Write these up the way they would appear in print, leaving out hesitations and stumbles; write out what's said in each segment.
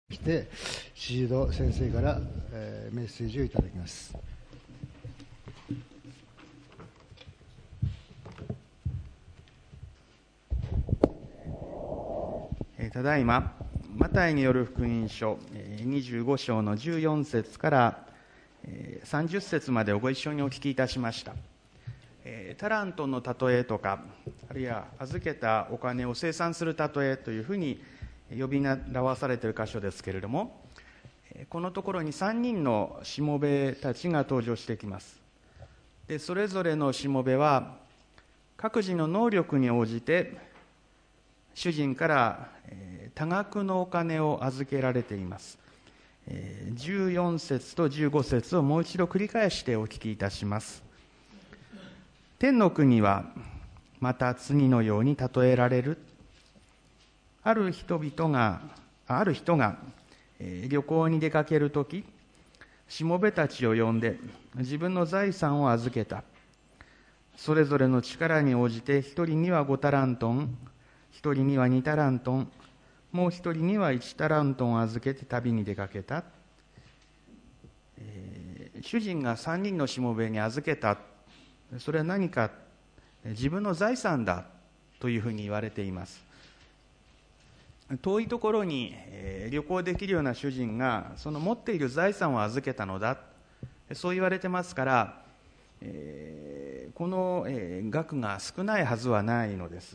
して宍戸先生から、メッセージをいただきます。 ただいまマタイによる福音書25章の14節から30節までをご一緒にお聞きいたしました。タラントの例えとか、あるいは預けたお金を清算する例えというふうに呼び習わされている箇所ですけれども、このところに3人のしもべたちが登場してきます。でそれぞれのしもべは各自の能力に応じて主人から多額のお金を預けられています。14節と15節をもう一度繰り返してお聞きいたします。天の国はまた次のように例えられる。ある人が旅行に出かけるとき、しもべたちを呼んで自分の財産を預けた。それぞれの力に応じて一人には5タラントン、一人には2タラントン、もう一人には1タラントンを預けて旅に出かけた。主人が3人のしもべに預けた。それは何か、自分の財産だというふうに言われています。遠いところに旅行できるような主人がその持っている財産を預けたのだ、そう言われてますから、この額が少ないはずはないのです。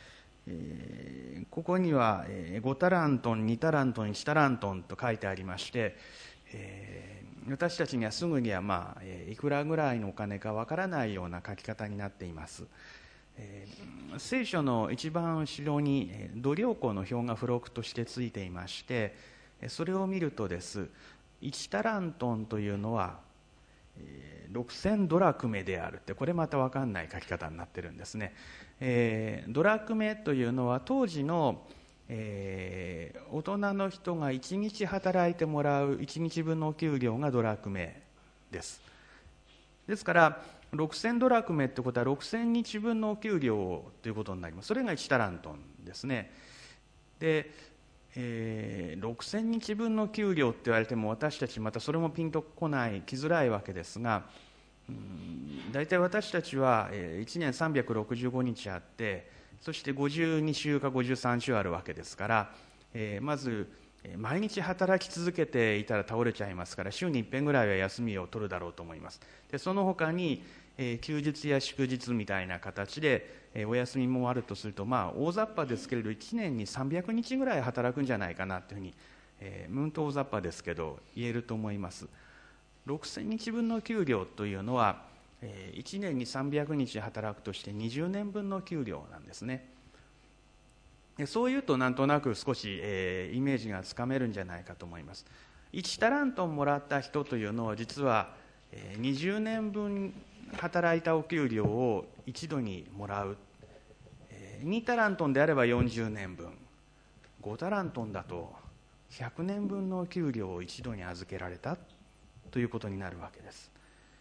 ここには5タラントン、2タラントン、1タラントンと書いてありまして、私たちにはすぐにはいくらぐらいのお金かわからないような書き方になっています。聖書の一番後ろに度量衡の表が付録としてついていまして、それを見るとです、1タラントンというのは6000ドラクメであるって、これまた分かんない書き方になってるんですね。ドラクメというのは当時の、大人の人が1日働いてもらう1日分のお給料がドラクメです。ですから6000ドラクメってことは6000日分のお給料ということになります。それが1タラントンですね。で、6000日分の給料って言われても、私たちまたそれもピンとこない来づらいわけですが、大体私たちは1年365日あって、そして52週か53週あるわけですから、まず毎日働き続けていたら倒れちゃいますから、週に一遍ぐらいは休みを取るだろうと思います。でその他に休日や祝日みたいな形でお休みもあるとすると、大雑把ですけれど1年に300日ぐらい働くんじゃないかなというふうに、うんと大雑把ですけど言えると思います。6000日分の給料というのは1年に300日働くとして20年分の給料なんですね。そういうとなんとなく少し、イメージがつかめるんじゃないかと思います。1タラントンもらった人というのは実は20年分働いたお給料を一度にもらう。2タラントンであれば40年分、5タラントンだと100年分のお給料を一度に預けられたということになるわけです。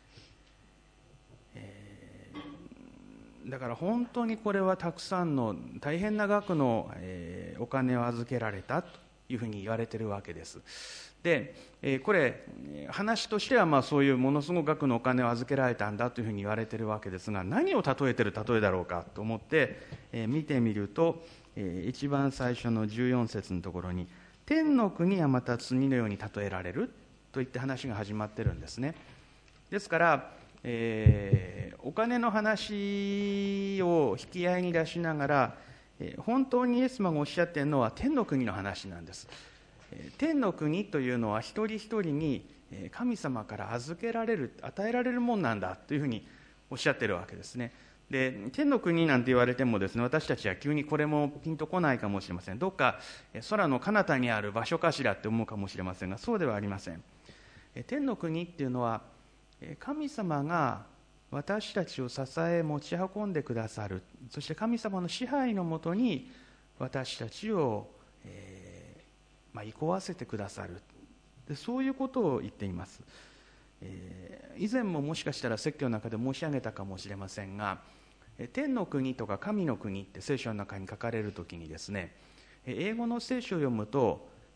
だから本当にこれはたくさんの大変な額のお金を預けられたというふうに言われているわけです。でこれ話としてはそういうものすごく額のお金を預けられたんだというふうに言われているわけですが、何を例えている例えだろうかと思って見てみると、一番最初の14節のところに天の国はまた次のように例えられるといって話が始まってるんですね。ですから、お金の話を引き合いに出しながら、本当にイエス様がおっしゃっているのは天の国の話なんです。天の国というのは一人一人に神様から預けられる、与えられるもんなんだというふうにおっしゃっているわけですね。で天の国なんて言われてもですね、私たちは急にこれもピンとこないかもしれません。どっか空の彼方にある場所かしらって思うかもしれませんが、そうではありません。天の国っていうのは神様が私たちを支え持ち運んでくださる、そして神様の支配のもとに私たちを、憩わせてくださる、でそういうことを言っています。以前ももしかしたら説教の中で申し上げたかもしれませんが、天の国とか神の国って聖書の中に書かれるときにですね、英語の聖書を読むと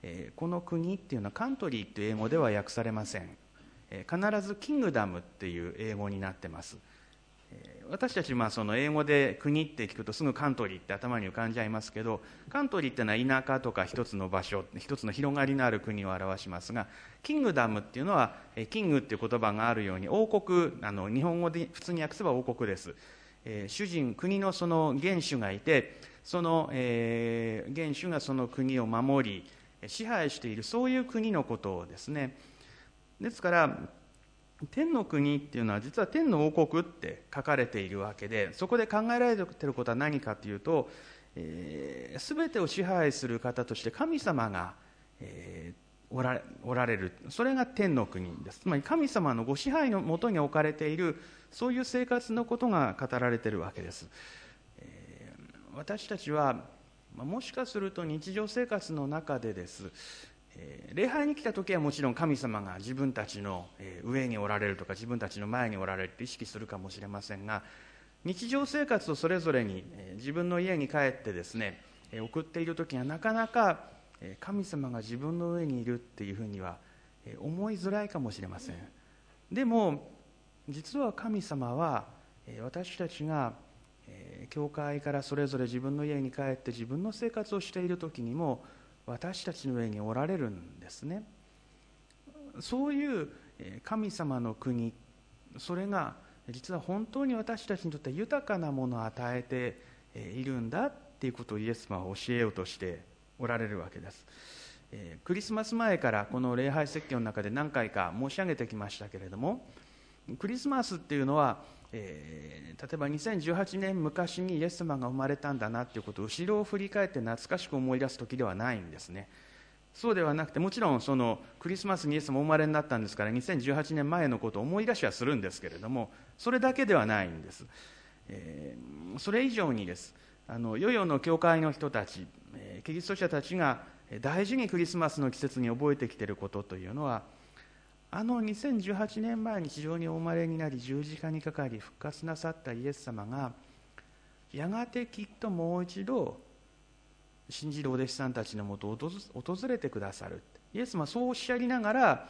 この国っていうのはカントリーっていう英語では訳されません。必ずキングダムっていう英語になってます。私たちその英語で国って聞くとすぐカントリーって頭に浮かんじゃいますけど、カントリーっていうのは田舎とか一つの場所、一つの広がりのある国を表しますが、キングダムっていうのはキングっていう言葉があるように王国、日本語で普通に訳せば王国です。主人、国のその元首がいて、その、元首がその国を守り支配している、そういう国のことですね。ですから天の国っていうのは実は天の王国って書かれているわけで、そこで考えられていることは何かというと、全てを支配する方として神様が、おられる、それが天の国です。つまり神様のご支配のもとに置かれている、そういう生活のことが語られているわけです。私たちはもしかすると日常生活の中でです、礼拝に来た時はもちろん神様が自分たちの上におられるとか自分たちの前におられるって意識するかもしれませんが、日常生活をそれぞれに自分の家に帰ってですね送っている時はなかなか神様が自分の上にいるっていうふうには思いづらいかもしれません。でも実は神様は私たちが教会からそれぞれ自分の家に帰って自分の生活をしている時にも私たちの上におられるんですね。そういう神様の国、それが実は本当に私たちにとって豊かなものを与えているんだっていうことをイエス様は教えようとしておられるわけです。クリスマス前からこの礼拝説教の中で何回か申し上げてきましたけれども、クリスマスっていうのは、例えば2018年昔にイエス様が生まれたんだなっていうことを後ろを振り返って懐かしく思い出す時ではないんですね。そうではなくて、もちろんそのクリスマスにイエス様お生まれになったんですから2018年前のことを思い出しはするんですけれども、それだけではないんです。それ以上にです、世々の教会の人たち、キリスト者たちが大事にクリスマスの季節に覚えてきていることというのは、2018年前に地上にお生まれになり十字架にかかり復活なさったイエス様がやがてきっともう一度信じるお弟子さんたちのもとを訪れてくださる。イエス様はそうおっしゃりながら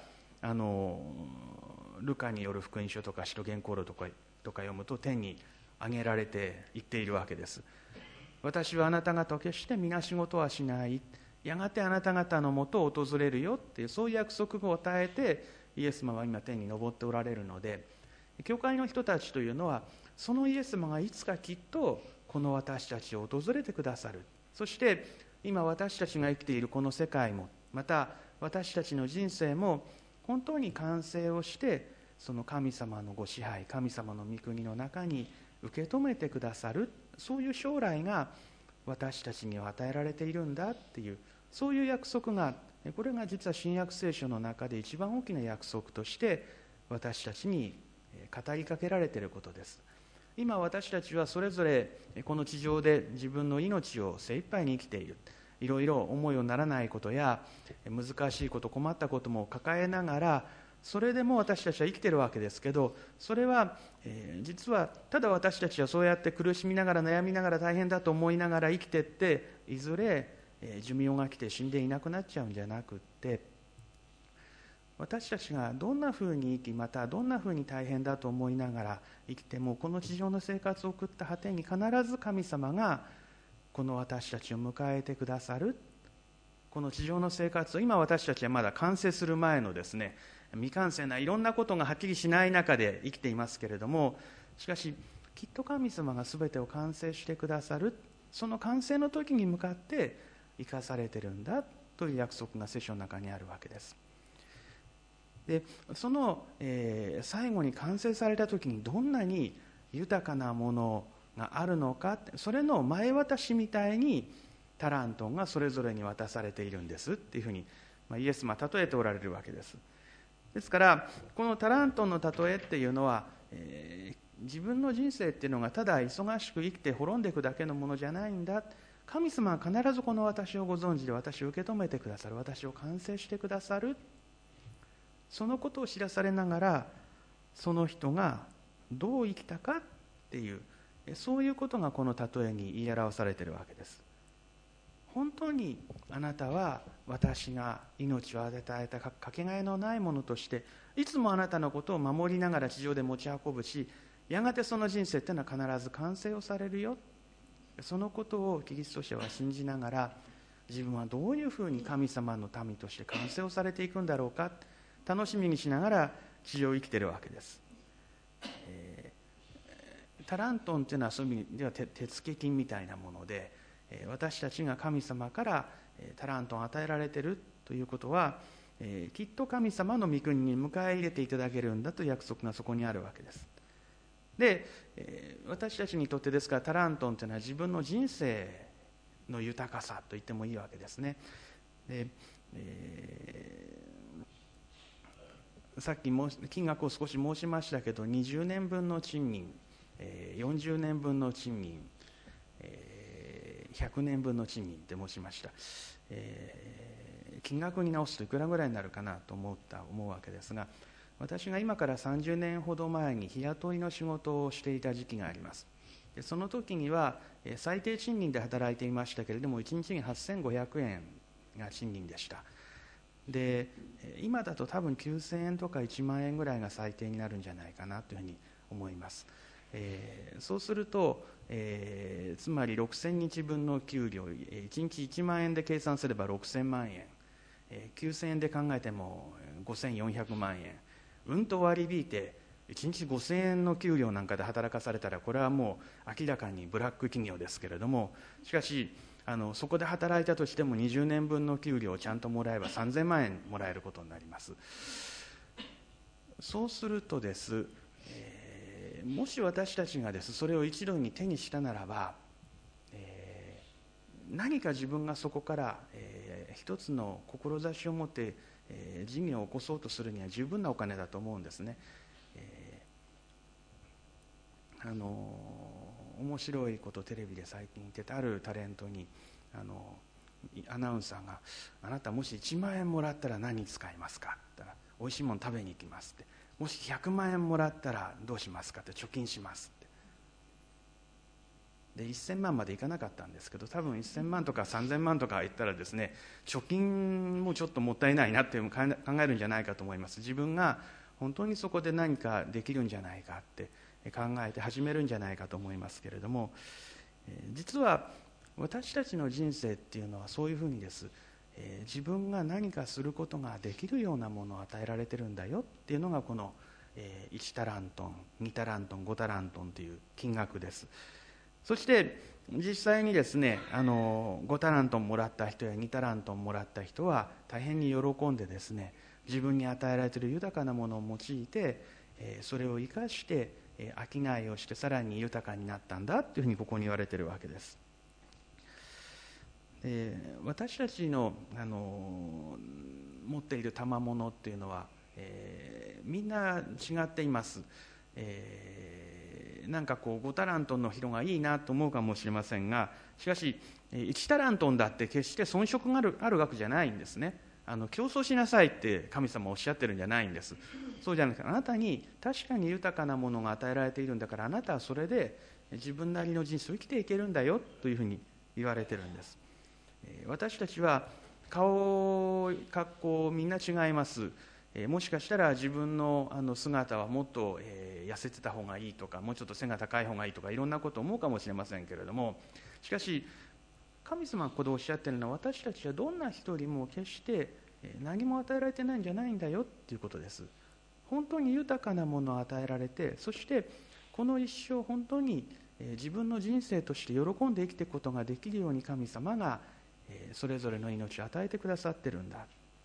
ルカによる福音書とか使徒言行録とか読むと天に上げられていっているわけです。私はあなた方を決して皆仕事はしない、やがてあなた方のもとを訪れるよっていう、そういう約束を与えてイエス様は今天に昇っておられるので、教会の人たちというのはそのイエス様がいつかきっとこの私たちを訪れてくださる。そして今私たちが生きているこの世界も、また私たちの人生も本当に完成をして、その神様のご支配、神様の御国の中に受け止めてくださる、そういう将来が私たちには与えられているんだっていう、そういう約束が、これが実は新約聖書の中で一番大きな約束として私たちに語りかけられていることです。今私たちはそれぞれこの地上で自分の命を精一杯に生きている、いろいろ思いをならないことや難しいこと、困ったことも抱えながら、それでも私たちは生きているわけですけど、それは、実はただ私たちはそうやって苦しみながら悩みながら大変だと思いながら生きていって、いずれ寿命が来て死んでいなくなっちゃうんじゃなくって、私たちがどんなふうに生き、またどんなふうに大変だと思いながら生きても、この地上の生活を送った果てに必ず神様がこの私たちを迎えてくださる。この地上の生活を今私たちはまだ完成する前のですね、未完成ないろんなことがはっきりしない中で生きていますけれども、しかしきっと神様が全てを完成してくださる、その完成の時に向かって生かされているんだという約束が聖書の中にあるわけです。でその、最後に完成された時にどんなに豊かなものがあるのか、それの前渡しみたいにタラントンがそれぞれに渡されているんですっていうふうに、イエス様は例えておられるわけです。ですからこのタラントンの例えっていうのは、自分の人生っていうのがただ忙しく生きて滅んでいくだけのものじゃないんだ、神様は必ずこの私をご存知で私を受け止めてくださる、私を完成してくださる、そのことを知らされながらその人がどう生きたかっていう、そういうことがこの例えに言い表されているわけです。 本当にあなたは私が命を与えたかけがえのないものとしていつもあなたのことを守りながら地上で持ち運ぶし、やがてその人生というのは必ず完成をされるよ、そのことをキリスト者は信じながら、自分はどういうふうに神様の民として完成をされていくんだろうか、楽しみにしながら地上を生きているわけです。タラントンというのはそういう意味では手付金みたいなもので、私たちが神様からタラントンを与えられているということは、きっと神様の御国に迎え入れていただけるんだという約束がそこにあるわけです。で、私たちにとってですから、タラントンというのは自分の人生の豊かさと言ってもいいわけですね。で、さっき金額を少し申しましたけど、20年分の賃金、40年分の賃金、100年分の賃金って申しました。金額に直すといくらぐらいになるかなと思うわけですが、私が今から30年ほど前に日雇いの仕事をしていた時期があります。でその時には最低賃金で働いていましたけれども、1日に8500円が賃金でした。で今だと多分9000円とか1万円ぐらいが最低になるんじゃないかなというふうに思います。そうすると、つまり6000日分の給料、1日1万円で計算すれば6000万円、9000円で考えても5400万円、うんと割り引いて1日5000円の給料なんかで働かされたら、これはもう明らかにブラック企業ですけれども、しかしそこで働いたとしても20年分の給料をちゃんともらえば3000万円もらえることになります。そうするとです、もし私たちがそれを一度に手にしたならば、何か自分がそこから、一つの志を持って、事業を起こそうとするには十分なお金だと思うんですね。面白いことテレビで最近言ってたあるタレントにアナウンサーが、あなたもし1万円もらったら何に使いますかって言ったら、おいしいもの食べに行きますって。もし100万円もらったらどうしますかって、貯金しますって。で1000万までいかなかったんですけど、多分1000万とか3000万とか言ったらですね、貯金もちょっともったいないなっていうのを考えるんじゃないかと思います。自分が本当にそこで何かできるんじゃないかって考えて始めるんじゃないかと思いますけれども、実は私たちの人生っていうのはそういうふうにです、自分が何かすることができるようなものを与えられてるんだよっていうのがこの1タラントン、2タラントン、5タラントンという金額です。そして実際にですね、5タラントンもらった人や2タラントンもらった人は大変に喜んでですね、自分に与えられている豊かなものを用いて、それを生かして商いをしてさらに豊かになったんだというふうにここに言われているわけです。私たちの、持っている賜物っていうのは、みんな違っています。なんか5タラントンの人がいいなと思うかもしれませんが、しかし1タラントンだって決して遜色があるわけじゃないんですね。競争しなさいって神様おっしゃってるんじゃないんです。そうじゃなくて、あなたに確かに豊かなものが与えられているんだから、あなたはそれで自分なりの人生を生きていけるんだよというふうに言われてるんです。私たちは格好みんな違います。もしかしたら自分の姿はもっと痩せてた方がいいとか、もうちょっと背が高い方がいいとか、いろんなことを思うかもしれませんけれども、しかし神様がここでおっしゃっているのは、私たちはどんな人よりも決して何も与えられてないんじゃないんだよっていうことです。本当に豊かなものを与えられて、そしてこの一生本当に自分の人生として喜んで生きていくことができるように神様がそれぞれの命を与えてくださってるんだ。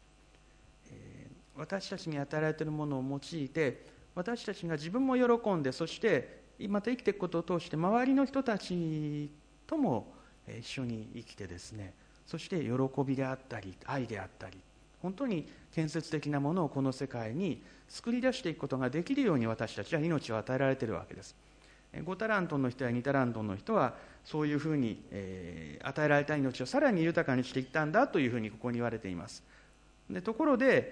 私たちに与えられているものを用いて、私たちが自分も喜んで、そしてまた生きていくことを通して周りの人たちとも一緒に生きてですね、そして喜びであったり愛であったり、本当に建設的なものをこの世界に作り出していくことができるように、私たちは命を与えられているわけです。5タラントンの人や2タラントンの人はそういうふうに、与えられた命をさらに豊かにしていったんだというふうにここに言われています。でところで、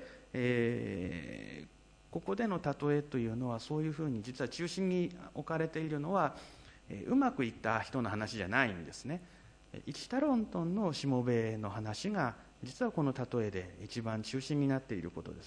ここでの例えというのは、そういうふうに実は中心に置かれているのは、うまくいった人の話じゃないんですね。 1タロントンのしもべの話が実はこの例えで一番中心になっていることです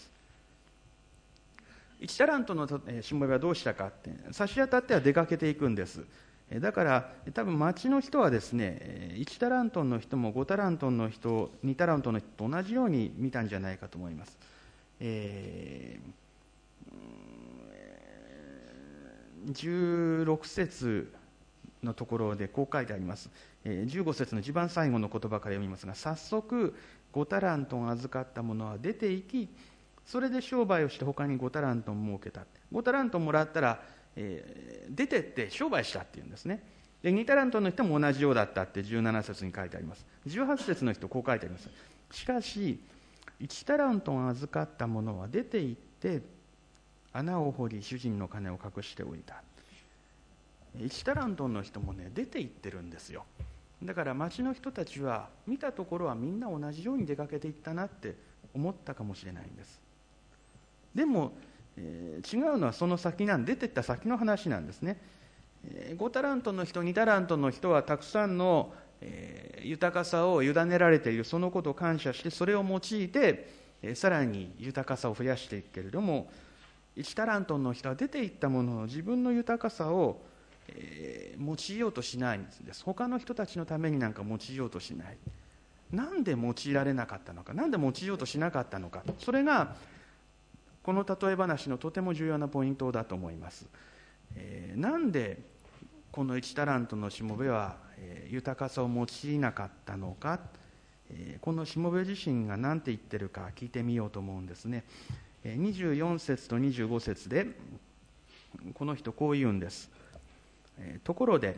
。1タラントのしもべはどうしたかって、差し当たっては出かけていくんです。だから多分町の人はですね、1タラントンの人も5タラントンの人、2タラントンの人と同じように見たんじゃないかと思います。16節のところでこう書いてあります。15節の一番最後の言葉から読みますが、早速5タラントン預かった者は出て行き、それで商売をして他に5タラントン儲けた。5タラントンもらったら、出てって商売したっていうんですね。で2タラントンの人も同じようだったって17節に書いてあります。18節の人こう書いてあります。しかし1タラントン預かった者は出て行って穴を掘り主人の金を隠しておいた。1タラントンの人もね、出て行ってるんですよ。だから町の人たちは見たところはみんな同じように出かけていったなって思ったかもしれないんです。でも、違うのはその先出てった先の話なんですね。5タラントンの人、2タラントンの人はたくさんの、豊かさを委ねられている、そのことを感謝してそれを用いて、さらに豊かさを増やしていくけれども、1タラントンの人は出ていったものの自分の豊かさを用いようとしないんです。他の人たちのためになんか用いようとしない。なんで用いられなかったのか、なんで用いようとしなかったのか、それがこの例え話のとても重要なポイントだと思います。なんでこの1タラントのしもべは豊かさを用いなかったのか、このしもべ自身が何て言ってるか聞いてみようと思うんですね。24節と25節でこの人こう言うんです。ところで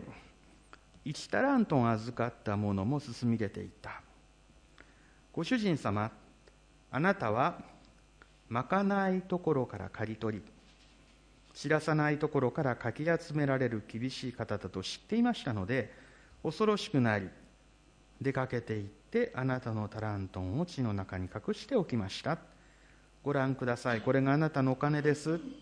1タラントン預かった者も進み出ていった。ご主人様、あなたはまかないところから刈り取り、知らさないところからかき集められる厳しい方だと知っていましたので、恐ろしくなり出かけて行ってあなたのタラントンを地の中に隠しておきました。ご覧ください、これがあなたのお金です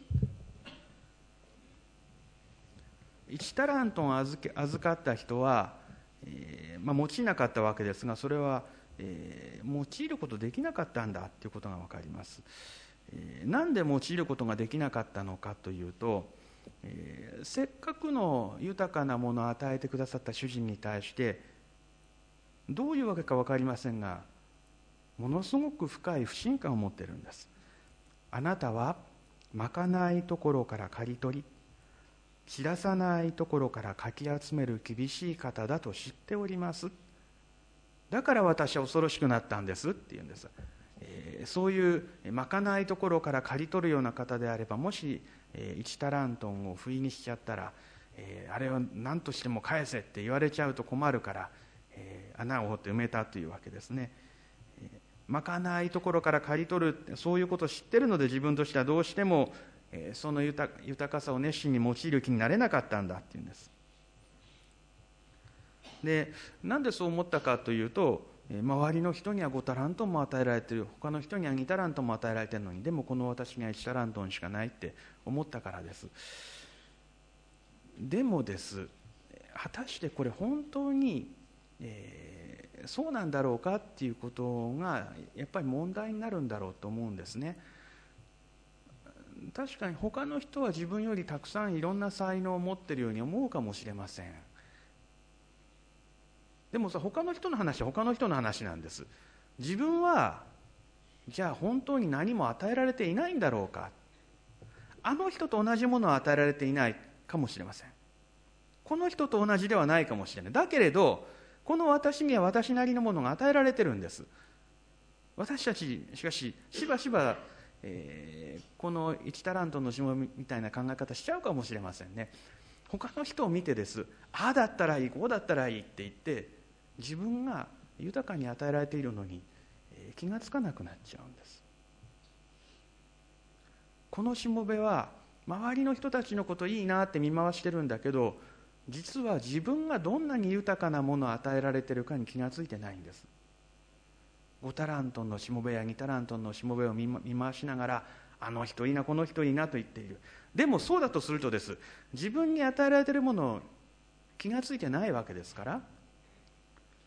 。1タラントン預かった人は、用いなかったわけですが、それは、用いることできなかったんだということが分かります。なんで用いることができなかったのかというと、せっかくの豊かなものを与えてくださった主人に対してどういうわけか分かりませんが、ものすごく深い不信感を持っているんです。あなたはまかないところから刈り取り、知らさないところからかき集める厳しい方だと知っております。だから私は恐ろしくなったんですって言うんです。そういうまかないところから刈り取るような方であれば、もし1タラントンを不意にしちゃったら、あれは何としても返せって言われちゃうと困るから、穴を掘って埋めたというわけですね。まかないところから刈り取る、そういうことを知ってるので、自分としてはどうしてもその豊かさを熱心に用いる気になれなかったんだっていうんです。で、なんでそう思ったかというと、周りの人には5タラントンも与えられている、他の人には2タラントンも与えられているのに、でもこの私には1タラントンしかないって思ったからです。でもです、果たしてこれ本当に、そうなんだろうかっていうことがやっぱり問題になるんだろうと思うんですね。確かに他の人は自分よりたくさんいろんな才能を持っているように思うかもしれません。でもさ、他の人の話は他の人の話なんです。自分はじゃあ本当に何も与えられていないんだろうか。あの人と同じものを与えられていないかもしれません。この人と同じではないかもしれない。だけれどこの私には私なりのものが与えられてるんです。私たちしかししばしば、この1タラントンのしもべみたいな考え方しちゃうかもしれませんね。他の人を見てです、ああだったらいい、こうだったらいいって言って自分が豊かに与えられているのに、気がつかなくなっちゃうんです。このしもべは周りの人たちのこといいなって見回してるんだけど、実は自分がどんなに豊かなものを与えられているかに気がついてないんです。5タラントンのしもべや2タラントンのしもべを見回しながら、あの人いいなこの人いいなと言っている。でもそうだとするとです、自分に与えられているものを気がついてないわけですから、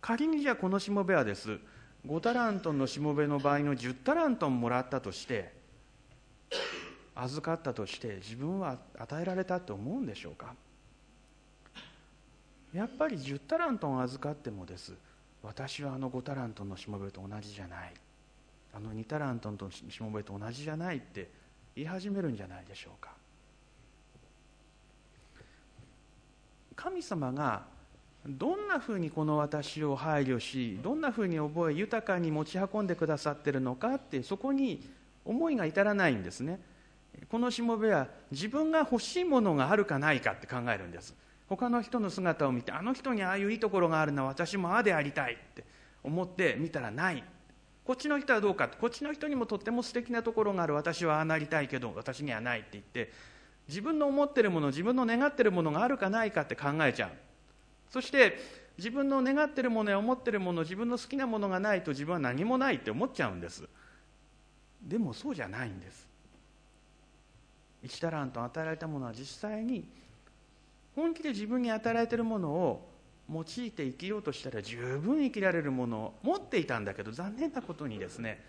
仮にじゃあこのしもべはです、5タラントンのしもべの場合の10タラントンもらったとして、預かったとして、自分は与えられたと思うんでしょうか。やっぱり10タラントン預かってもです、私は5タラントンのしもべと同じじゃない、2タラントンのしもべと同じじゃないって言い始めるんじゃないでしょうか。神様がどんなふうにこの私を配慮し、どんなふうに覚え豊かに持ち運んでくださっているのかって、そこに思いが至らないんですね。このしもべは自分が欲しいものがあるかないかって考えるんです。他の人の姿を見て、あの人にああいういいところがあるな、私もああでありたいって思って見たらない。こっちの人はどうか、こっちの人にもとっても素敵なところがある、私はああなりたいけど私にはないって言って、自分の思ってるもの、自分の願ってるものがあるかないかって考えちゃう。そして自分の願ってるものや思ってるもの、自分の好きなものがないと自分は何もないって思っちゃうんです。でもそうじゃないんです。1タラント与えられたものは実際に本気で自分に与えられているものを用いて生きようとしたら十分生きられるものを持っていたんだけど、残念なことにですね、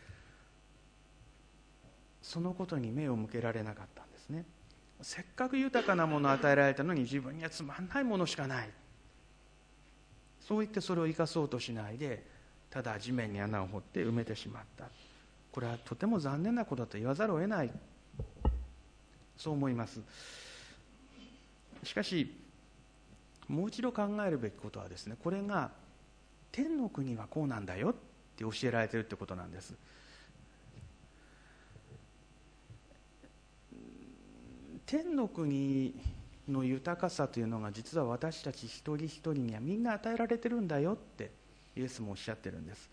そのことに目を向けられなかったんですね。せっかく豊かなものを与えられたのに自分にはつまんないものしかない、そう言ってそれを生かそうとしないで、ただ地面に穴を掘って埋めてしまった。これはとても残念なことだと言わざるを得ない、そう思います。しかしもう一度考えるべきことはですね、これが天の国はこうなんだよって教えられているってことなんです。天の国の豊かさというのが実は私たち一人一人にはみんな与えられてるんだよってイエスもおっしゃってるんです。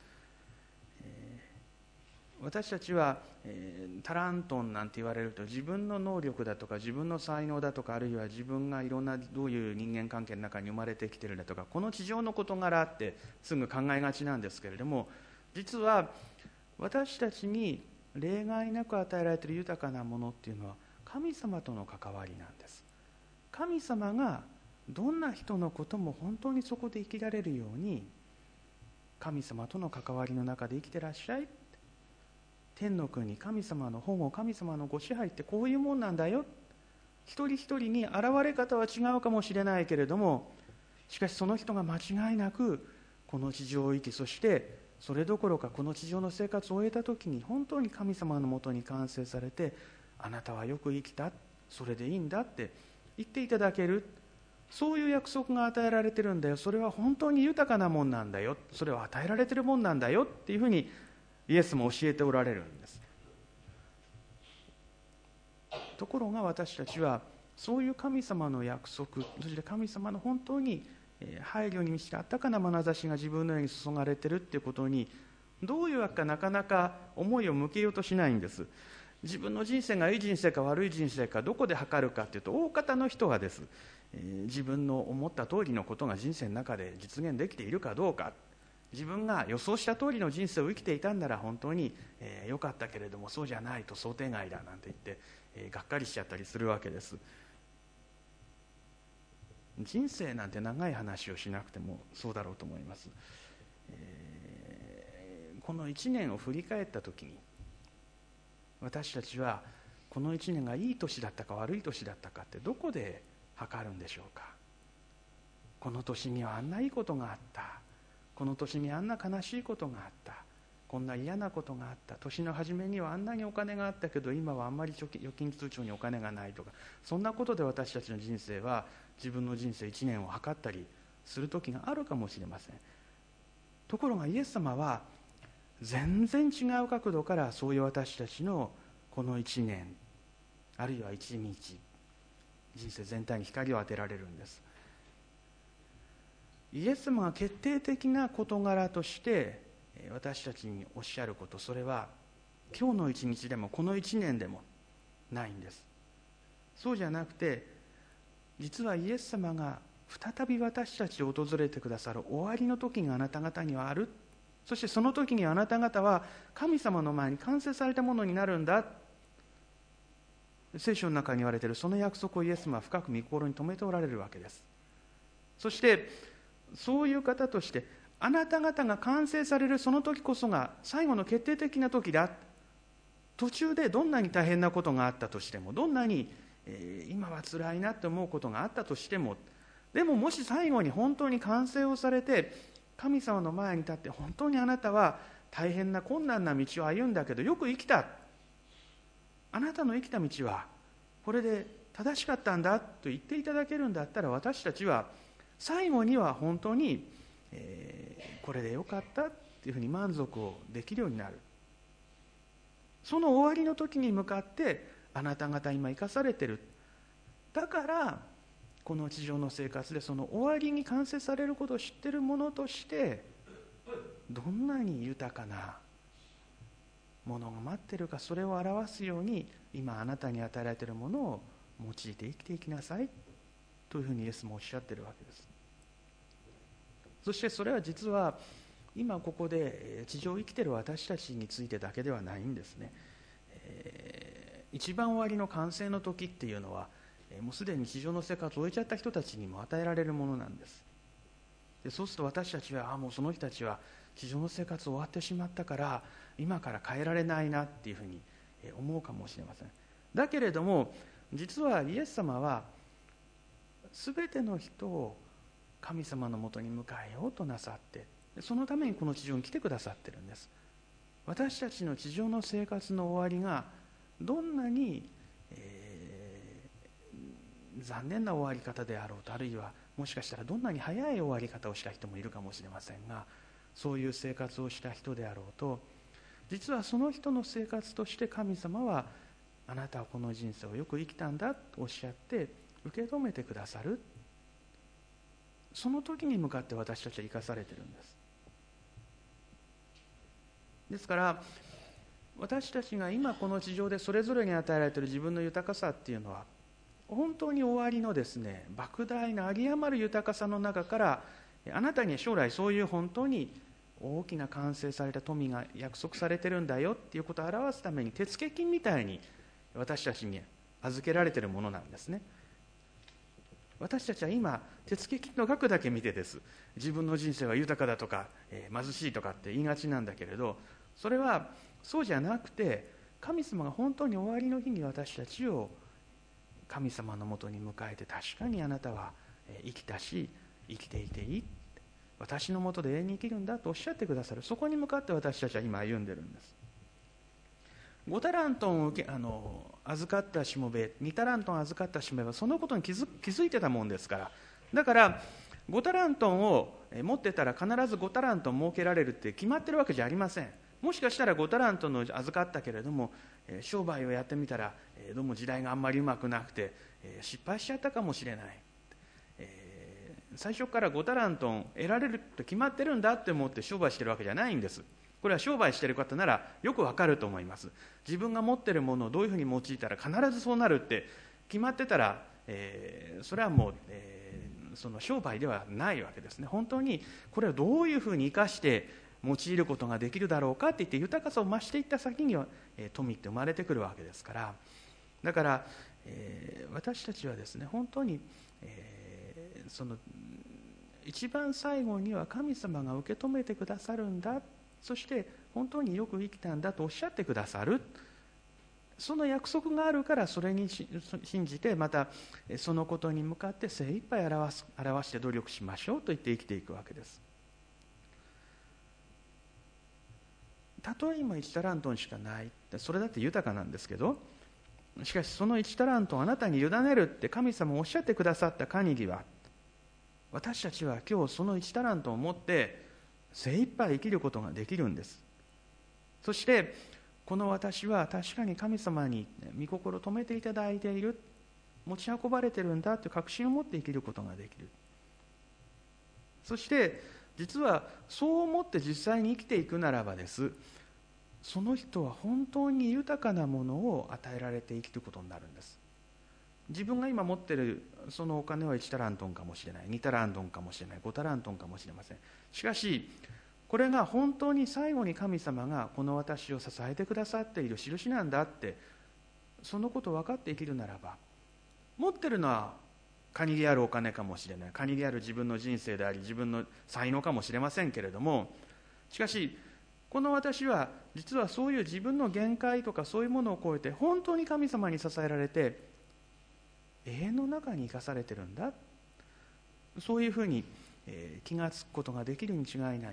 私たちは、タラントンなんて言われると、自分の能力だとか自分の才能だとか、あるいは自分がいろんなどういう人間関係の中に生まれてきてるんだとか、この地上の事柄ってすぐ考えがちなんですけれども、実は私たちに例外なく与えられている豊かなものっていうのは神様との関わりなんです。神様がどんな人のことも本当にそこで生きられるように、神様との関わりの中で生きてらっしゃい。天の国、神様の保護、神様のご支配ってこういうもんなんだよ。一人一人に現れ方は違うかもしれないけれども、しかしその人が間違いなくこの地上を生き、そしてそれどころかこの地上の生活を終えた時に本当に神様のもとに完成されて、あなたはよく生きた、それでいいんだって言っていただける、そういう約束が与えられてるんだよ。それは本当に豊かなもんなんだよ、それは与えられてるもんなんだよっていうふうにイエスも教えておられるんです。ところが私たちはそういう神様の約束、そして神様の本当に配慮に満ちた温かな眼差しが自分の上に注がれているっていうことに、どういうわけかなかなか思いを向けようとしないんです。自分の人生がいい人生か悪い人生かどこで測るかというと、大方の人はです、自分の思った通りのことが人生の中で実現できているかどうか、自分が予想した通りの人生を生きていたんなら本当に良かったけれども、そうじゃないと想定外だなんて言って、がっかりしちゃったりするわけです。人生なんて長い話をしなくてもそうだろうと思います。この1年を振り返った時に、私たちはこの1年がいい年だったか悪い年だったかってどこで測るんでしょうか。この年にはあんないいことがあった、この年にあんな悲しいことがあった、こんな嫌なことがあった、年の初めにはあんなにお金があったけど今はあんまり預金通帳にお金がないとか、そんなことで私たちの人生は自分の人生1年を測ったりする時があるかもしれません。ところがイエス様は全然違う角度からそういう私たちのこの1年あるいは1日、人生全体に光を当てられるんです。イエス様が決定的な事柄として私たちにおっしゃること、それは今日の一日でもこの1年でもないんです。そうじゃなくて、実はイエス様が再び私たちを訪れてくださる終わりの時があなた方にはある。そしてその時にあなた方は神様の前に完成されたものになるんだ。聖書の中に言われているその約束をイエス様は深く御心に留めておられるわけです。そしてそういう方としてあなた方が完成されるその時こそが最後の決定的な時だ。途中でどんなに大変なことがあったとしても、どんなに、今は辛いなって思うことがあったとしても、でももし最後に本当に完成をされて神様の前に立って、本当にあなたは大変な困難な道を歩んだけどよく生きた、あなたの生きた道はこれで正しかったんだと言っていただけるんだったら、私たちは最後には本当に、これでよかったっていうふうに満足をできるようになる。その終わりの時に向かってあなた方今生かされている。だからこの地上の生活でその終わりに完成されることを知っているものとして、どんなに豊かなものが待っているか、それを表すように今あなたに与えられているものを用いて生きていきなさいというふうにイエスもおっしゃっているわけです。そしてそれは実は今ここで地上を生きている私たちについてだけではないんですね。一番終わりの完成の時っていうのはもうすでに地上の生活を終えちゃった人たちにも与えられるものなんです。でそうすると私たちはもうその人たちは地上の生活終わってしまったから今から変えられないなっていうふうに思うかもしれません。だけれども実はイエス様は全ての人を神様のもとに迎えようとなさって、そのためにこの地上に来てくださってるんです。私たちの地上の生活の終わりがどんなに、残念な終わり方であろうと、あるいはもしかしたらどんなに早い終わり方をした人もいるかもしれませんが、そういう生活をした人であろうと、実はその人の生活として神様はあなたはこの人生をよく生きたんだとおっしゃって受け止めてくださる。その時に向かって私たちは生かされているんです。ですから私たちが今この地上でそれぞれに与えられている自分の豊かさっていうのは本当に終わりのですね、莫大な有り余る豊かさの中からあなたに将来そういう本当に大きな完成された富が約束されてるんだよっていうことを表すために手付金みたいに私たちに預けられているものなんですね。私たちは今手付金の額だけ見てです自分の人生は豊かだとか、貧しいとかって言いがちなんだけれど、それはそうじゃなくて神様が本当に終わりの日に私たちを神様のもとに迎えて、確かにあなたは生きたし生きていていい、私のもとで永遠に生きるんだとおっしゃってくださる。そこに向かって私たちは今歩んでるんです。5タラントンを預かったしもべ、2タラントン預かったしもべはそのことに気づいてたもんですから、だから5タラントンを持ってたら必ず5タラントン設けられるって決まってるわけじゃありません。もしかしたら5タラントンの預かったけれども、商売をやってみたらどうも時代があんまりうまくなくて失敗しちゃったかもしれない、最初から5タラントン得られると決まってるんだって思って商売してるわけじゃないんです。これは商売してる方ならよくわかると思います。自分が持ってるものをどういうふうに用いたら必ずそうなるって決まってたら、それはもう、その商売ではないわけですね。本当にこれをどういうふうに生かして用いることができるだろうかって言って豊かさを増していった先には、富って生まれてくるわけですから、だから、私たちはですね本当に、その一番最後には神様が受け止めてくださるんだ、そして本当によく生きたんだとおっしゃってくださる、その約束があるからそれに信じて、またそのことに向かって精一杯表して努力しましょうと言って生きていくわけです。たとえ今1タラントンしかない、それだって豊かなんですけど、しかしその1タラントンをあなたに委ねるって神様おっしゃってくださった限りは、私たちは今日その1タラントンを持って精一杯生きることができるんです。そしてこの私は確かに神様に御心を止めていただいている、持ち運ばれているんだという確信を持って生きることができる。そして実はそう思って実際に生きていくならばです、その人は本当に豊かなものを与えられて生きることになるんです。自分が今持っているそのお金は1タラントンかもしれない、2タラントンかもしれない、5タラントンかもしれません。しかしこれが本当に最後に神様がこの私を支えてくださっている印なんだって、そのことを分かって生きるならば、持ってるのは限りあるお金かもしれない、限りある自分の人生であり自分の才能かもしれませんけれども、しかしこの私は実はそういう自分の限界とかそういうものを超えて本当に神様に支えられて永遠の中に生かされてるんだ、そういうふうに気がつくことができるに違いないんです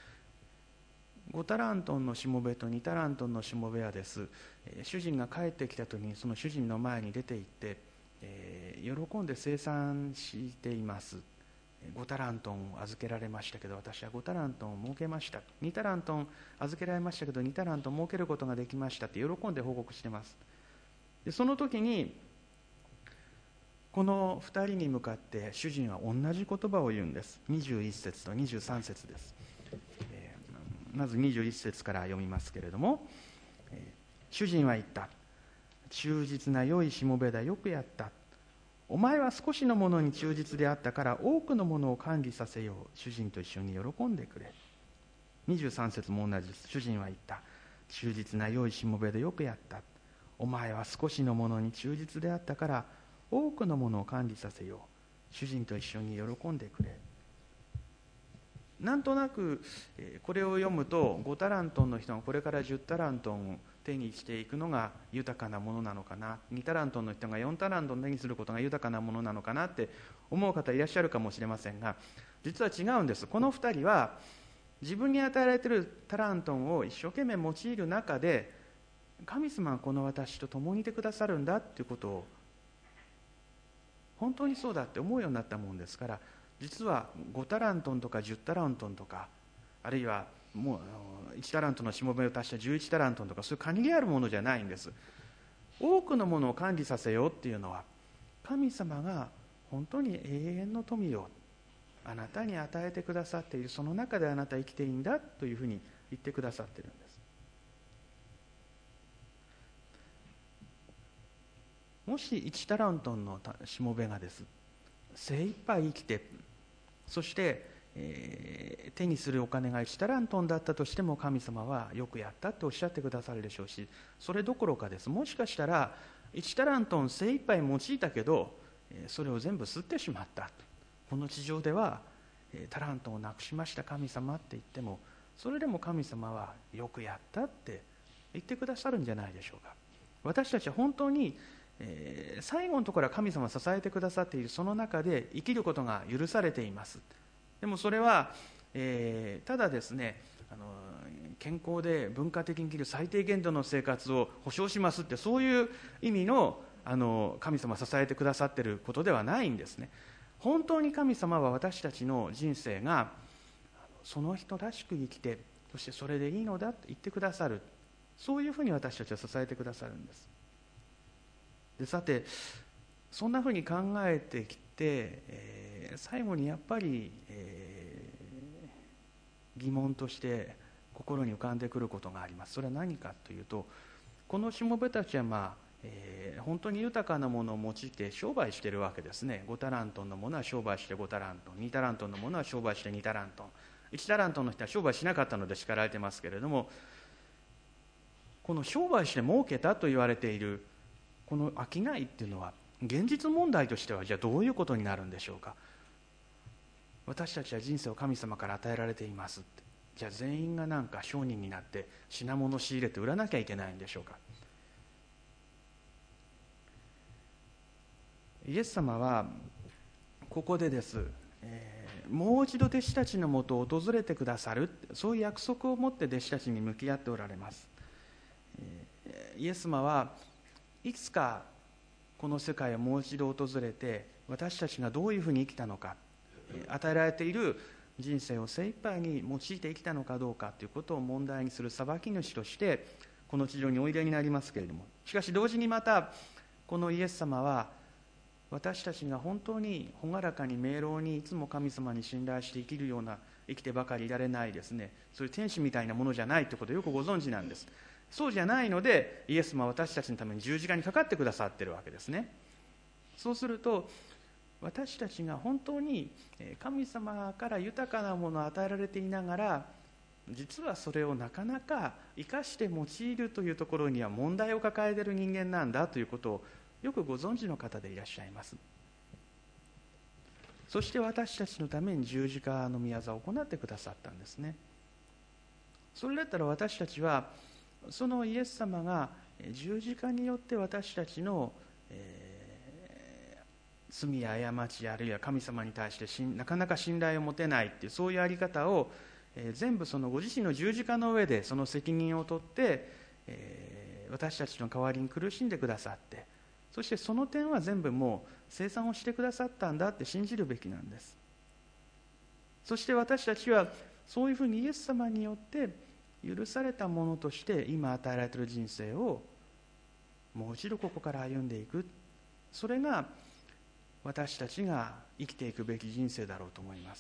。5タラントンのしもべと2タラントンのしもべはです、主人が帰ってきた時にその主人の前に出て行って、喜んで清算しています。5タラントンを預けられましたけど私は5タラントンを儲けました、2タラントン預けられましたけど2タラントン儲けることができましたって喜んで報告しています。でその時にこの2人に向かって主人は同じ言葉を言うんです。21節と23節です。まず21節から読みますけれども、主人は言った。忠実な良いしもべだ、よくやった。お前は少しのものに忠実であったから多くのものを管理させよう。主人と一緒に喜んでくれ。23節も同じです。主人は言った。忠実な良いしもべでよくやった。お前は少しのものに忠実であったから多くのものを管理させよう。主人と一緒に喜んでくれ。なんとなくこれを読むと5タラントンの人がこれから10タラントンを手にしていくのが豊かなものなのかな、2タラントンの人が4タラントンを手にすることが豊かなものなのかなって思う方いらっしゃるかもしれませんが、実は違うんです。この2人は自分に与えられているタラントンを一生懸命用いる中で神様がこの私と共にいてくださるんだということを本当にそうだって思うようになったもんですから、実は5タラントンとか10タラントンとか、あるいはもう1タラントのしもべを足した11タラントンとか、そういう限りあるものじゃないんです。多くのものを管理させようっていうのは、神様が本当に永遠の富をあなたに与えてくださっている、その中であなたは生きていいんだというふうに言ってくださっているんです。もし1タラントンのしもべがです、精一杯生きて、そして、手にするお金が1タラントンだったとしても神様はよくやったっておっしゃってくださるでしょうし、それどころかです、もしかしたら1タラントン精一杯用いたけどそれを全部吸ってしまった、この地上ではタラントンをなくしました神様って言っても、それでも神様はよくやったって言ってくださるんじゃないでしょうか。私たちは本当に最後のところは神様が支えてくださっている、その中で生きることが許されています。でもそれは、ただですね、健康で文化的に生きる最低限度の生活を保障しますって、そういう意味の神様が支えてくださっていることではないんですね。本当に神様は私たちの人生がその人らしく生きて、そしてそれでいいのだと言ってくださる、そういうふうに私たちは支えてくださるんです。でさて、そんなふうに考えてきて、最後にやっぱり、疑問として心に浮かんでくることがあります。それは何かというと、このしもべたちは本当に豊かなものを用いて商売しているわけですね。5タラントンのものは商売して5タラントン、2タラントンのものは商売して2タラントン、1タラントンの人は商売しなかったので叱られてますけれども、この商売して儲けたと言われているこの商いっていうのは、現実問題としてはじゃあどういうことになるんでしょうか。私たちは人生を神様から与えられていますって、じゃあ全員がなんか商人になって品物を仕入れて売らなきゃいけないんでしょうか。イエス様はここでです、もう一度弟子たちのもとを訪れてくださる、そういう約束を持って弟子たちに向き合っておられます。イエス様はいつかこの世界をもう一度訪れて、私たちがどういうふうに生きたのか、与えられている人生を精一杯に用いて生きたのかどうかということを問題にする裁き主としてこの地上においでになりますけれども、しかし同時にまたこのイエス様は私たちが本当に朗らかに明朗にいつも神様に信頼して生きるような、生きてばかりいられないですね、そういう天使みたいなものじゃないということをよくご存知なんです。そうじゃないのでイエス様は私たちのために十字架にかかってくださっているわけですね。そうすると私たちが本当に神様から豊かなものを与えられていながら、実はそれをなかなか生かして用いるというところには問題を抱えている人間なんだということをよくご存知の方でいらっしゃいます。 そして私たちのために十字架の御業を行ってくださったんですね。それだったら私たちはそのイエス様が十字架によって私たちの、罪や過ち、あるいは神様に対してなかなか信頼を持てないっていう、そういうあり方を、全部そのご自身の十字架の上でその責任を取って、私たちの代わりに苦しんでくださって、そしてその点は全部もう清算をしてくださったんだって信じるべきなんです。そして私たちはそういうふうにイエス様によって許されたものとして今与えられている人生をもう一度ここから歩んでいく、それが私たちが生きていくべき人生だろうと思います。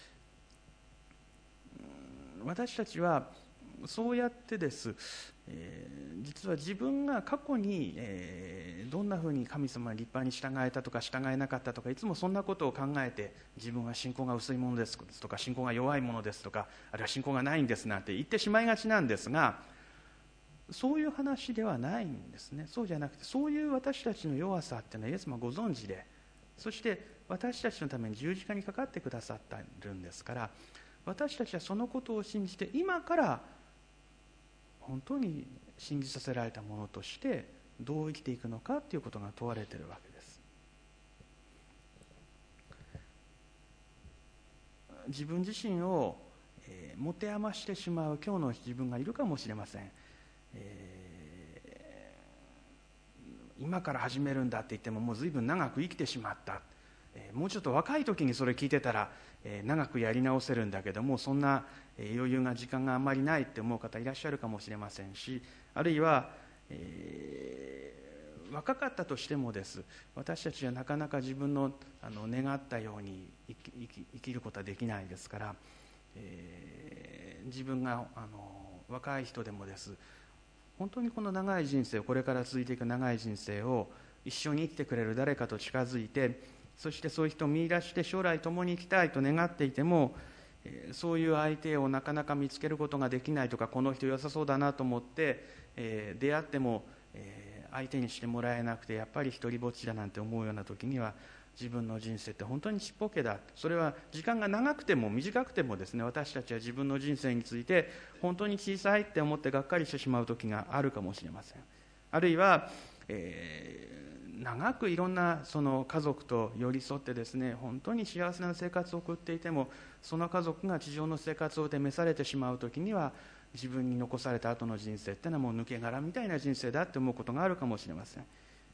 私たちはそうやってです、実は自分が過去に、どんなふうに神様に立派に従えたとか従えなかったとか、いつもそんなことを考えて、自分は信仰が薄いものですとか信仰が弱いものですとか、あるいは信仰がないんですなんて言ってしまいがちなんですが、そういう話ではないんですね。そうじゃなくて、そういう私たちの弱さっていうのはイエス様はご存知で、そして私たちのために十字架にかかってくださっているんですから、私たちはそのことを信じて今から本当に信じさせられたものとしてどう生きていくのかということが問われているわけです。自分自身を持て余してしまう今日の自分がいるかもしれません。今から始めるんだって言ってももう随分長く生きてしまった、もうちょっと若い時にそれ聞いてたら、長くやり直せるんだけども、そんな余裕が時間があんまりないって思う方いらっしゃるかもしれませんし、あるいは、若かったとしてもです、私たちはなかなか自分の願ったように生きることはできないですから、自分が若い人でもです、本当にこの長い人生を、これから続いていく長い人生を一緒に生きてくれる誰かと近づいて、そしてそういう人を見出して将来共に生きたいと願っていても、そういう相手をなかなか見つけることができないとか、この人良さそうだなと思って、出会っても、相手にしてもらえなくてやっぱり一人ぼっちだなんて思うような時には、自分の人生って本当にちっぽけだ、それは時間が長くても短くてもですね、私たちは自分の人生について本当に小さいって思ってがっかりしてしまう時があるかもしれません。あるいは、長くいろんなその家族と寄り添ってですね、本当に幸せな生活を送っていても、その家族が地上の生活をで召されてしまう時には、自分に残された後の人生ってのはもう抜け殻みたいな人生だって思うことがあるかもしれません。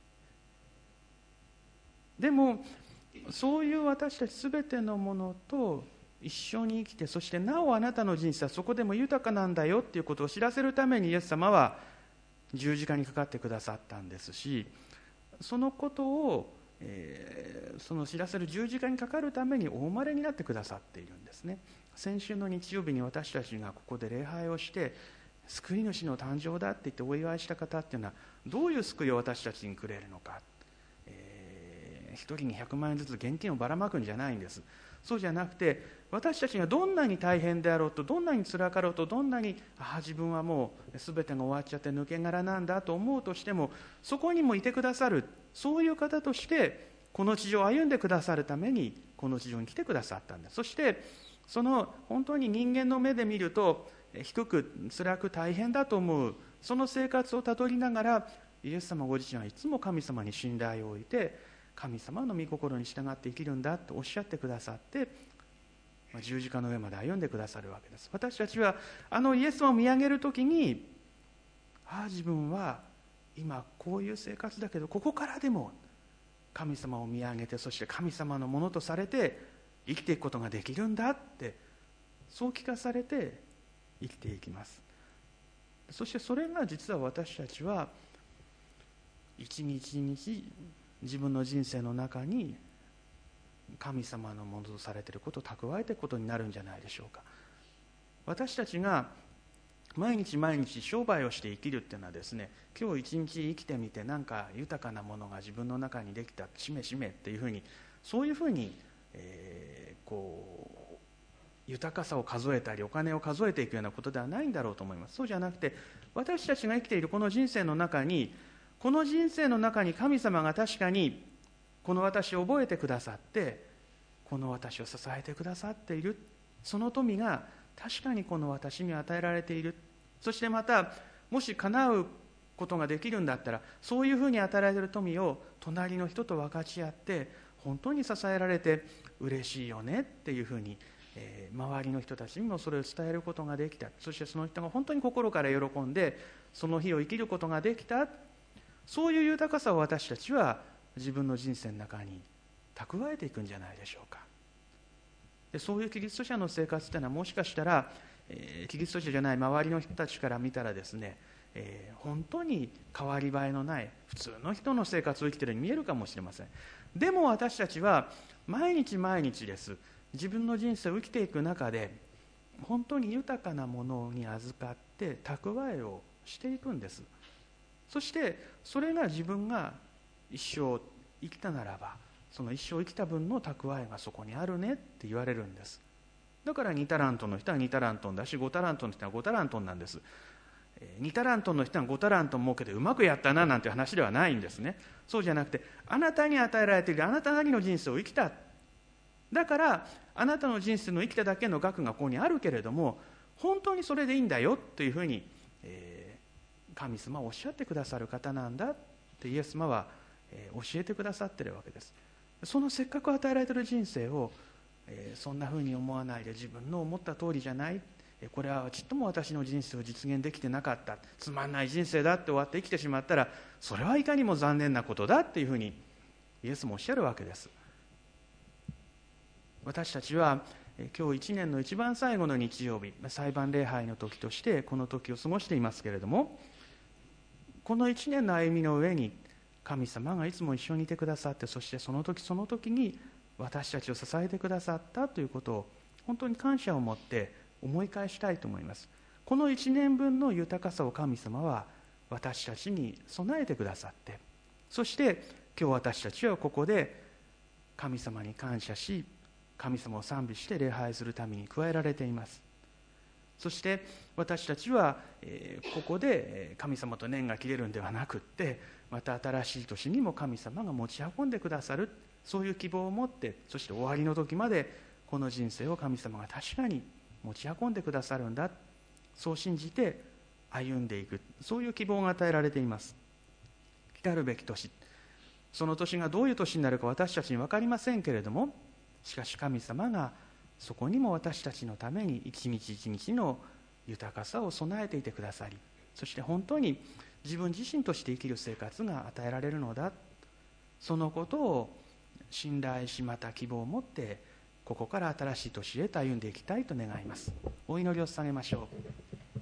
でもそういう私たちすべてのものと一緒に生きて、そしてなおあなたの人生はそこでも豊かなんだよっていうことを知らせるためにイエス様は十字架にかかってくださったんですし、そのことを、その知らせる十字架にかかるためにお生まれになってくださっているんですね。先週の日曜日に私たちがここで礼拝をして、救い主の誕生だって言ってお祝いした方っていうのはどういう救いを私たちにくれるのか、一人に100万円ずつ現金をばらまくんじゃないんです。そうじゃなくて、私たちがどんなに大変であろうと、どんなに辛かろうと、どんなに自分はもう全てが終わっちゃって抜け殻なんだと思うとしても、そこにもいてくださる、そういう方としてこの地上を歩んでくださるためにこの地上に来てくださったんです。そしてその本当に人間の目で見ると低く辛く大変だと思うその生活をたどりながら、イエス様ご自身はいつも神様に信頼を置いて、神様の御心に従って生きるんだとおっしゃってくださって、十字架の上まで歩んでくださるわけです。私たちはイエス様を見上げるときに、自分は今こういう生活だけど、ここからでも神様を見上げて、そして神様のものとされて生きていくことができるんだって、そう聞かされて生きていきます。そしてそれが実は私たちは一日一日自分の人生の中に神様のものとされていることを蓄えていくことになるんじゃないでしょうか。私たちが毎日毎日商売をして生きるっていうのはですね、今日一日生きてみてなんか豊かなものが自分の中にできた、しめしめっていうふうに、そういうふうに、豊かさを数えたりお金を数えていくようなことではないんだろうと思います。そうじゃなくて、私たちが生きているこの人生の中に、神様が確かにこの私を覚えてくださって、 この私を支えてくださっている。その富が確かにこの私に与えられている。そしてまた、もし叶うことができるんだったら、そういうふうに与えられている富を隣の人と分かち合って、本当に支えられて嬉しいよねっていうふうに、周りの人たちにもそれを伝えることができた。そしてその人が本当に心から喜んでその日を生きることができた。そういう豊かさを私たちは自分の人生の中に蓄えていくんじゃないでしょうか。でそういうキリスト者の生活というのは、もしかしたら、キリスト者じゃない周りの人たちから見たらですね、本当に変わり映えのない普通の人の生活を生きているように見えるかもしれません。でも私たちは毎日毎日です。自分の人生を生きていく中で本当に豊かなものに預かって蓄えをしていくんです。そしてそれが自分が一生生きたならば、その一生生きた分の蓄えがそこにあるねって言われるんです。だから2タラントの人は2タラントンだし、5タラントの人は5タラントンなんです。2タラントンの人は5タラントン儲けてうまくやったななんていう話ではないんですね。そうじゃなくて、あなたに与えられているあなたなりの人生を生きた。だからあなたの人生の生きただけの額がここにあるけれども、本当にそれでいいんだよというふうに、神様はおっしゃってくださる方なんだってイエス様は、教えてくださっているわけです。そのせっかく与えられている人生を、そんなふうに思わないで、自分の思った通りじゃない、これはちっとも私の人生を実現できてなかった、つまんない人生だって終わって生きてしまったら、それはいかにも残念なことだっていうふうにイエスもおっしゃるわけです。私たちは今日1年の一番最後の日曜日、祭壇礼拝の時としてこの時を過ごしていますけれども、この1年の歩みの上に神様がいつも一緒にいてくださって、そしてその時その時に私たちを支えてくださったということを本当に感謝を持って思い返したいと思います。この1年分の豊かさを神様は私たちに備えてくださって、そして今日私たちはここで神様に感謝し、神様を賛美して礼拝するために加えられています。そして私たちはここで神様と縁が切れるんではなくって、また新しい年にも神様が持ち運んでくださる、そういう希望を持って、そして終わりの時までこの人生を神様が確かに持ち運んでくださるんだ、そう信じて歩んでいく、そういう希望が与えられています。来たるべき年、その年がどういう年になるか私たちに分かりませんけれども、しかし神様がそこにも私たちのために一日一日の豊かさを備えていてくださり、そして本当に自分自身として生きる生活が与えられるのだ、そのことを信頼し、また希望を持ってここから新しい年へと歩んでいきたいと願います。お祈りを捧げましょう。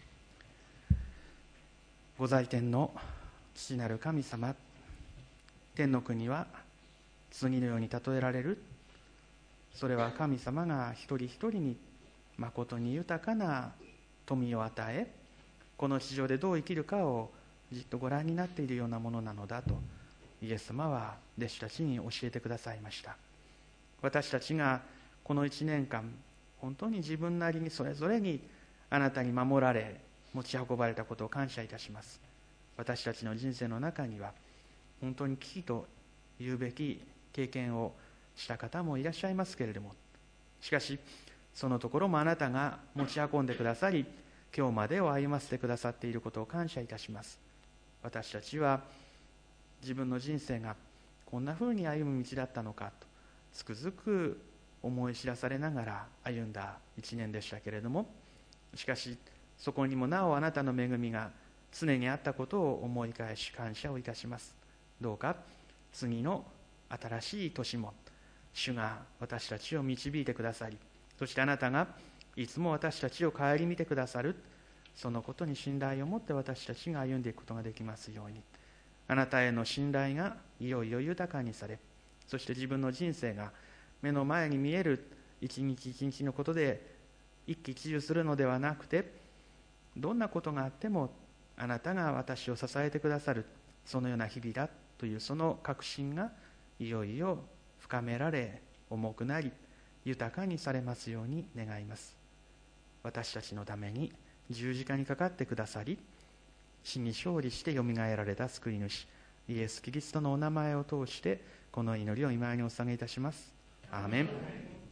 ご在天の父なる神様、天の国は次のように例えられる。それは神様が一人一人にまことに豊かな富を与え、この地上でどう生きるかをじっとご覧になっているようなものなのだとイエス様は弟子たちに教えてくださいました。私たちがこの1年間本当に自分なりにそれぞれにあなたに守られ持ち運ばれたことを感謝いたします。私たちの人生の中には本当に危機と言うべき経験をした方もいらっしゃいますけれども、しかしそのところもあなたが持ち運んでくださり、今日までを歩ませてくださっていることを感謝いたします。私たちは自分の人生がこんなふうに歩む道だったのかとつくづく思い知らされながら歩んだ一年でしたけれども、しかしそこにもなおあなたの恵みが常にあったことを思い返し感謝をいたします。どうか次の新しい年も主が私たちを導いてくださり、そしてあなたがいつも私たちを顧みてくださる、そのことに信頼を持って私たちが歩んでいくことができますように、あなたへの信頼がいよいよ豊かにされ、そして自分の人生が目の前に見える一日一日のことで一喜一憂するのではなくて、どんなことがあってもあなたが私を支えてくださる、そのような日々だというその確信がいよいよ深められ、重くなり豊かにされますように願います。私たちのために十字架にかかってくださり、死に勝利してよみがえられた救い主イエス・キリストのお名前を通してこの祈りを御前にお捧げいたします。 アーメン。